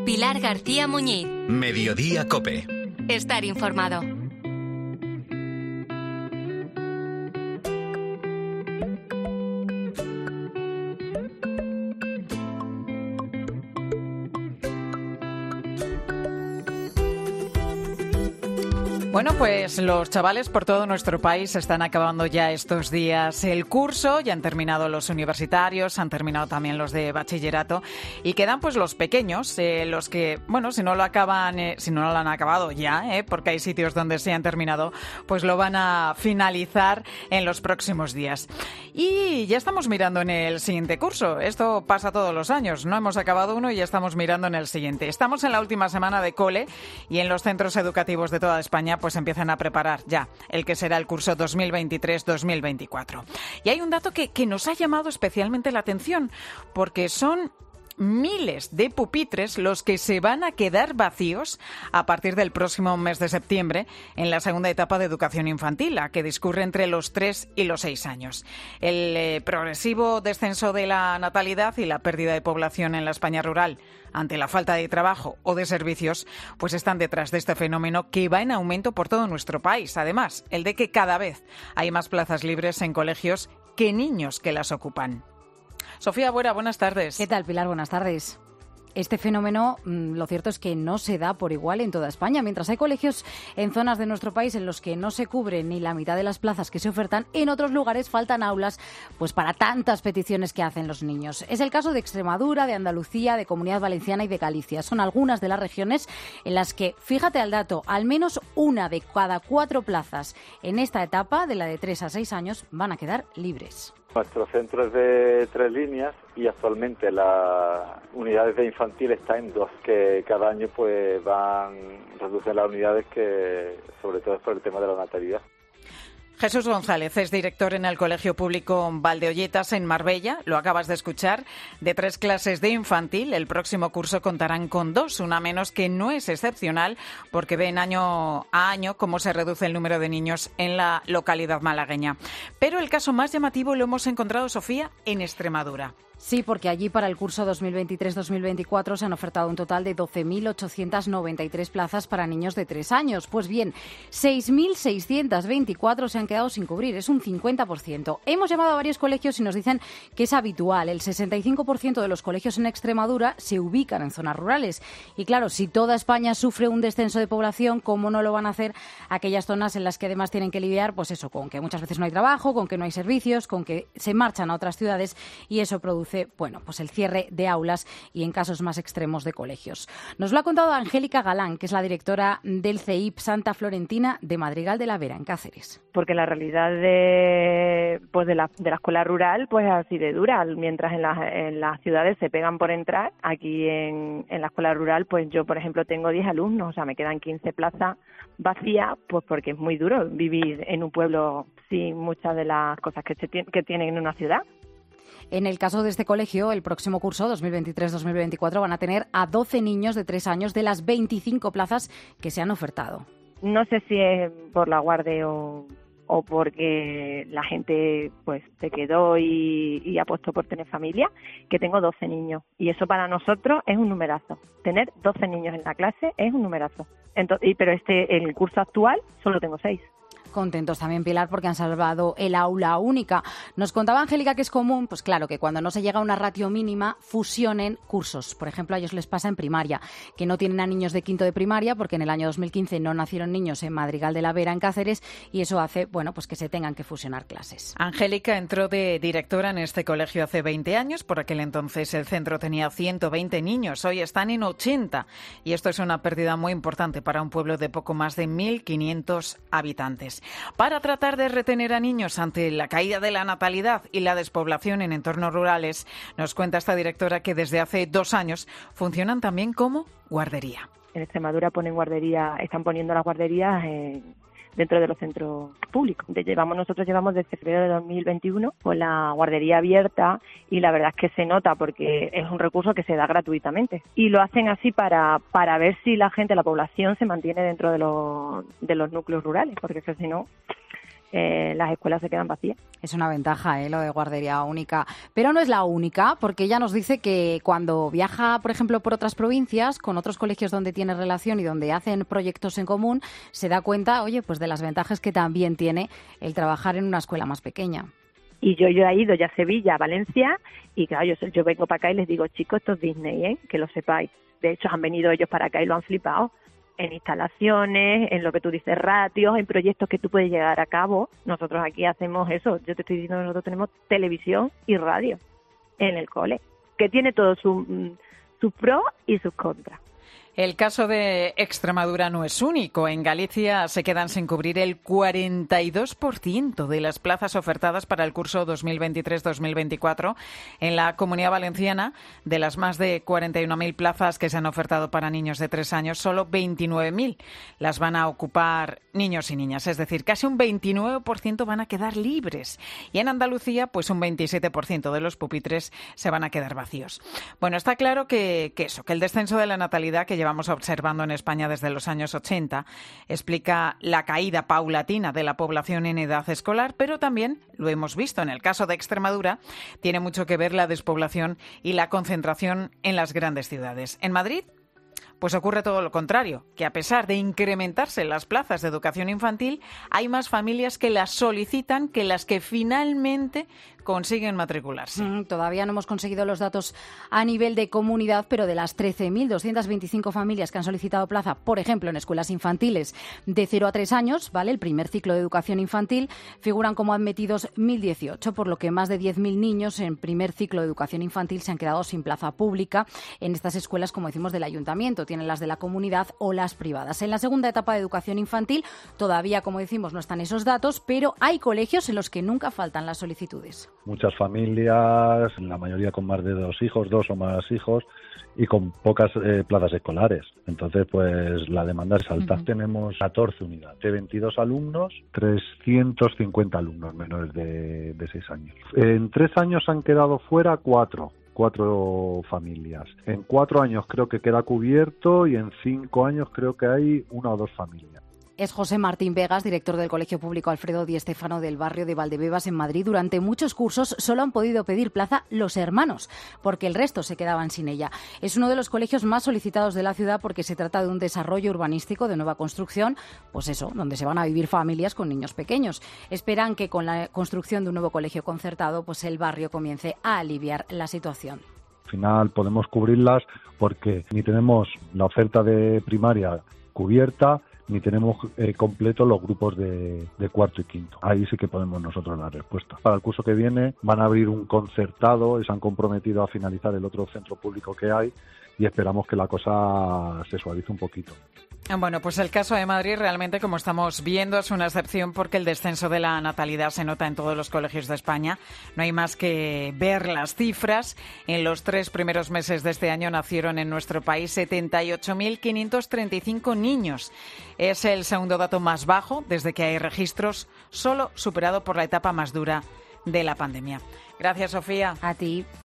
Pilar García Muñiz. Mediodía COPE. Estar informado. Bueno, pues los chavales por todo nuestro país están acabando ya estos días el curso, ya han terminado los universitarios, han terminado también los de bachillerato y quedan pues los pequeños, los que, bueno, si no lo han acabado ya, porque hay sitios donde se han terminado, pues lo van a finalizar en los próximos días. Y ya estamos mirando en el siguiente curso. Esto pasa todos los años. No hemos acabado uno y ya estamos mirando en el siguiente. Estamos en la última semana de cole y en los centros educativos de toda España pues empiezan a preparar ya el que será el curso 2023-2024. Y hay un dato que nos ha llamado especialmente la atención, porque son miles de pupitres los que se van a quedar vacíos a partir del próximo mes de septiembre en la segunda etapa de educación infantil, la que discurre entre los 3 y los 6 años. El progresivo descenso de la natalidad y la pérdida de población en la España rural ante la falta de trabajo o de servicios, pues están detrás de este fenómeno que va en aumento por todo nuestro país. Además, el de que cada vez hay más plazas libres en colegios que niños que las ocupan. Sofía Buera, buenas tardes. ¿Qué tal, Pilar? Buenas tardes. Este fenómeno, lo cierto es que no se da por igual en toda España. Mientras hay colegios en zonas de nuestro país en los que no se cubre ni la mitad de las plazas que se ofertan, en otros lugares faltan aulas pues para tantas peticiones que hacen los niños. Es el caso de Extremadura, de Andalucía, de Comunidad Valenciana y de Galicia. Son algunas de las regiones en las que, fíjate al dato, al menos una de cada 4 plazas en esta etapa, de la de 3 a 6 años, van a quedar libres. Nuestro centro es de 3 líneas y actualmente las unidades de infantil están en 2, que cada año pues reducen las unidades, que sobre todo es por el tema de la natalidad. Jesús González es director en el Colegio Público Valdeolletas en Marbella, lo acabas de escuchar, de 3 clases de infantil. El próximo curso contarán con 2, una menos, que no es excepcional porque ven año a año cómo se reduce el número de niños en la localidad malagueña. Pero el caso más llamativo lo hemos encontrado, Sofía, en Extremadura. Sí, porque allí para el curso 2023-2024 se han ofertado un total de 12.893 plazas para niños de 3 años. Pues bien, 6.624 se han quedado sin cubrir, es un 50%. Hemos llamado a varios colegios y nos dicen que es habitual. El 65% de los colegios en Extremadura se ubican en zonas rurales. Y claro, si toda España sufre un descenso de población, ¿cómo no lo van a hacer aquellas zonas en las que además tienen que lidiar, pues eso, con que muchas veces no hay trabajo, con que no hay servicios, con que se marchan a otras ciudades y eso produce, bueno, pues el cierre de aulas y en casos más extremos de colegios? Nos lo ha contado Angélica Galán, que es la directora del CEIP Santa Florentina de Madrigal de la Vera, en Cáceres. Porque la realidad de la escuela rural pues es así de dura. Mientras en las ciudades se pegan por entrar, aquí en la escuela rural, pues yo, por ejemplo, tengo 10 alumnos, o sea, me quedan 15 plazas vacías, pues porque es muy duro vivir en un pueblo sin muchas de las cosas que tienen en una ciudad. En el caso de este colegio, el próximo curso 2023-2024 van a tener a 12 niños de 3 años de las 25 plazas que se han ofertado. No sé si es por la guardia o porque la gente pues se quedó y apostó por tener familia, que tengo 12 niños. Y eso para nosotros es un numerazo. Tener 12 niños en la clase es un numerazo. Pero en el curso actual solo tengo 6. Contentos también, Pilar, porque han salvado el aula única. Nos contaba Angélica que es común, pues claro, que cuando no se llega a una ratio mínima, fusionen cursos. Por ejemplo, a ellos les pasa en primaria, que no tienen a niños de quinto de primaria, porque en el año 2015 no nacieron niños en Madrigal de la Vera, en Cáceres, y eso hace, bueno, pues que se tengan que fusionar clases. Angélica entró de directora en este colegio hace 20 años. Por aquel entonces el centro tenía 120 niños. Hoy están en 80. Y esto es una pérdida muy importante para un pueblo de poco más de 1.500 habitantes. Para tratar de retener a niños ante la caída de la natalidad y la despoblación en entornos rurales, nos cuenta esta directora que desde hace 2 años funcionan también como guardería. En Extremadura están poniendo las guarderías dentro de los centros públicos. Nosotros llevamos desde febrero de 2021 con la guardería abierta y la verdad es que se nota porque es un recurso que se da gratuitamente. Y lo hacen así para ver si la población se mantiene dentro de los núcleos rurales, porque si no las escuelas se quedan vacías. Es una ventaja, lo de guardería única. Pero no es la única, porque ella nos dice que cuando viaja, por ejemplo, por otras provincias, con otros colegios donde tiene relación y donde hacen proyectos en común, se da cuenta, oye, pues de las ventajas que también tiene el trabajar en una escuela más pequeña. Y yo he ido ya a Sevilla, a Valencia, y claro, yo vengo para acá y les digo, chicos, esto es Disney, que lo sepáis. De hecho, han venido ellos para acá y lo han flipado. En instalaciones, en lo que tú dices, ratios, en proyectos que tú puedes llegar a cabo. Nosotros aquí hacemos eso. Yo te estoy diciendo que nosotros tenemos televisión y radio en el cole, que tiene todos sus pros y sus contras. El caso de Extremadura no es único. En Galicia se quedan sin cubrir el 42% de las plazas ofertadas para el curso 2023-2024. En la Comunidad Valenciana, de las más de 41.000 plazas que se han ofertado para niños de 3 años, solo 29.000 las van a ocupar niños y niñas. Es decir, casi un 29% van a quedar libres. Y en Andalucía, pues un 27% de los pupitres se van a quedar vacíos. Bueno, está claro que el descenso de la natalidad que llevamos observando en España desde los años 80 explica la caída paulatina de la población en edad escolar, pero también, lo hemos visto en el caso de Extremadura, tiene mucho que ver la despoblación y la concentración en las grandes ciudades. En Madrid, pues ocurre todo lo contrario, que a pesar de incrementarse las plazas de educación infantil, hay más familias que las solicitan que las que finalmente consiguen matricularse. Todavía no hemos conseguido los datos a nivel de comunidad, pero de las 13.225 familias que han solicitado plaza, por ejemplo, en escuelas infantiles de 0 a 3 años, ¿vale? El primer ciclo de educación infantil, figuran como admitidos 1.018, por lo que más de 10.000 niños en primer ciclo de educación infantil se han quedado sin plaza pública en estas escuelas, como decimos, del ayuntamiento. Tienen las de la comunidad o las privadas. En la segunda etapa de educación infantil, todavía, como decimos, no están esos datos, pero hay colegios en los que nunca faltan las solicitudes. Muchas familias, la mayoría con más de 2 hijos, 2 o más hijos, y con pocas plazas escolares. Entonces, pues la demanda es alta. Tenemos 14 unidades de 22 alumnos, 350 alumnos menores de 6 años. En 3 años han quedado fuera 4 familias. En 4 años creo que queda cubierto y en 5 años creo que hay 1 o 2 familias. Es José Martín Vegas, director del Colegio Público Alfredo Di Stéfano del barrio de Valdebebas en Madrid. Durante muchos cursos solo han podido pedir plaza los hermanos, porque el resto se quedaban sin ella. Es uno de los colegios más solicitados de la ciudad porque se trata de un desarrollo urbanístico de nueva construcción, pues eso, donde se van a vivir familias con niños pequeños. Esperan que con la construcción de un nuevo colegio concertado, pues el barrio comience a aliviar la situación. Al final podemos cubrirlas porque ni tenemos la oferta de primaria cubierta, ni tenemos completos los grupos de cuarto y quinto. Ahí sí que podemos nosotros dar respuesta. Para el curso que viene van a abrir un concertado y se han comprometido a finalizar el otro centro público que hay y esperamos que la cosa se suavice un poquito. Bueno, pues el caso de Madrid realmente, como estamos viendo, es una excepción porque el descenso de la natalidad se nota en todos los colegios de España. No hay más que ver las cifras. En los 3 primeros meses de este año nacieron en nuestro país 78.535 niños. Es el segundo dato más bajo desde que hay registros, solo superado por la etapa más dura de la pandemia. Gracias, Sofía. A ti.